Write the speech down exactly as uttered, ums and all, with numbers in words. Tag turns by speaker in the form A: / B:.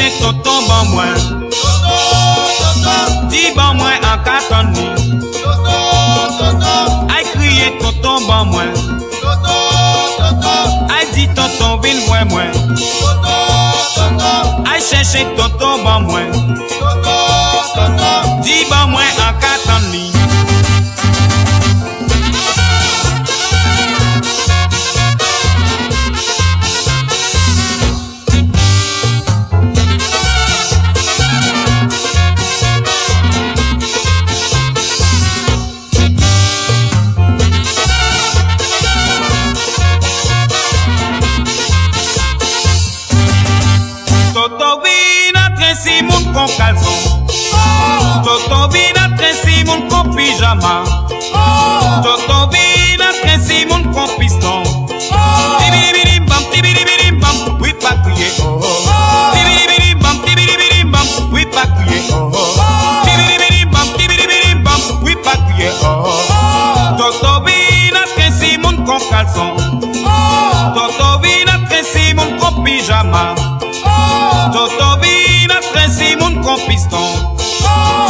A: crié tonton ban moi. Dis ban moi en katani. Aïe crié tonton ban moi. Aïe dit tonton vin moi moi. Aïe chercher tonton ban moi. Dis ban moi en katani. Toto vina trensi moun kon kalson. Toto vina trensi moun kon pyjama. Toto vina trensi moun kon piston. Tibidi bam, tibidi bam, oui pas crier oh oh. Tibidi bam, tibidi bam, oui pas crier oh oh. Tibidi bam, tibidi bam, oui pas crier oh oh. Toto vina trensi moun kon kalson. Toto vina trensi moun kon pyjama. Toto vina trensi moun kon piston.